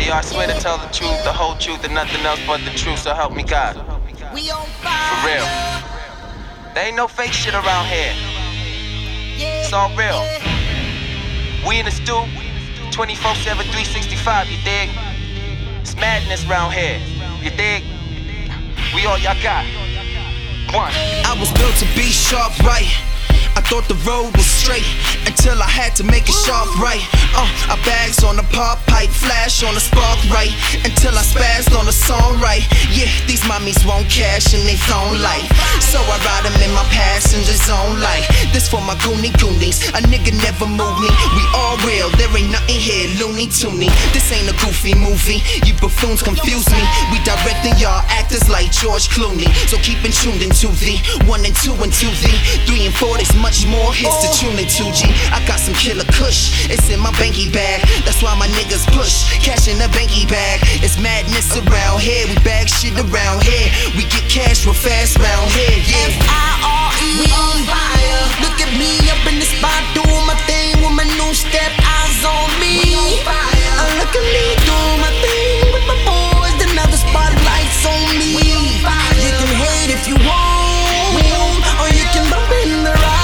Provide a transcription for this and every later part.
yo, I swear to tell the truth, the whole truth, and nothing else but the truth, so help me God. For real. There ain't no fake shit around here. It's all real. We in the stew, 24/7, 365, you dig? It's madness around here, you dig? We all y'all got. One. I was built to be sharp, right? I thought the road was straight until I had to make it sharp, right? I bags on the pop pipe, flash on the spark, right? Until I spazzed on the song, right? Yeah, these mommies won't cash in they phone light, so I ride them in my passenger zone like this for my goonies. A nigga never moved me. We all real, there ain't nothing here Looney Toony. This ain't a goofy movie. You buffoons confuse me. We directing y'all actors like George Clooney. So keep in tuned into the 1 and 2 and 2 the 3 and 4. There's much more hits to tune into, G. I got some killer kush, it's in my banky bag. That's why my niggas push cash in the banky bag. It's madness around here. We bag shit around here. We get cash real fast around here. Yeah. F-I-R-E, we on fire. Look at me up in the spot doing my thing with my new step. Eyes on me. Look at me doing my thing with my boys. Then now the spotlight's on me. You can hate if you want, or you can bump in the ride.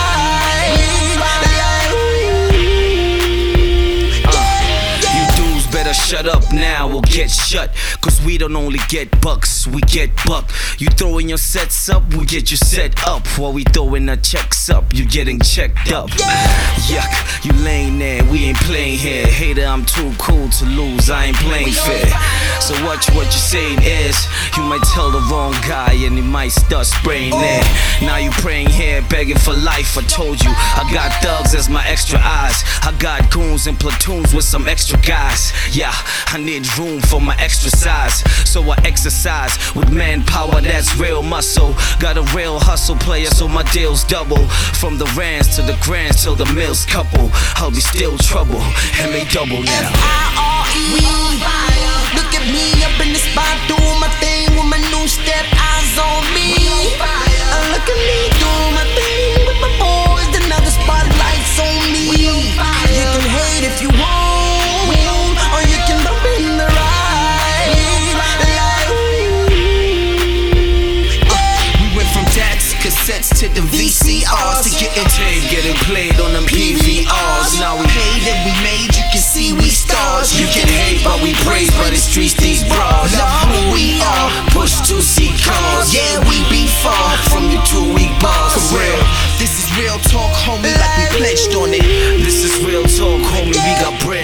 Shut up now or get shut, cause we don't only get bucks, we get buck. You throwing your sets up, we get you set up. While we throwing our checks up, you getting checked up. Yuck, you laying there, we ain't playing here. Hater, I'm too cool to lose, I ain't playing fair. So watch what you're saying is, you might tell the wrong guy and he might start spraying there. Now you praying here, begging for life. I told you, I got thugs as my extra eyes. I got goons and platoons with some extra guys. Yeah, I need room for my extra size, so I exercise with manpower that's real muscle. Got a real hustle player, so my deals double. From the rands to the grands till the mills couple. I'll be still trouble, M.A. double now. F-I-R-E, we on fire. Look at me up in the spot doing my thing with my new step. Eyes on me. Look at me doing my thing with my boys. Then now the spotlight's on me. You can hate if you want, or you can bump in the ride. We went from DAX cassettes to the VCRs to getting tape, getting played on them PVRs. Now we paid and we made, you can see we stars. You can hate, but we praise, but the streets these bras. Love who we are, push to see cars. Yeah, we be far from your 2 week bars. For real, this is real talk, homie, like we pledged on it. This is real talk, homie, we got bread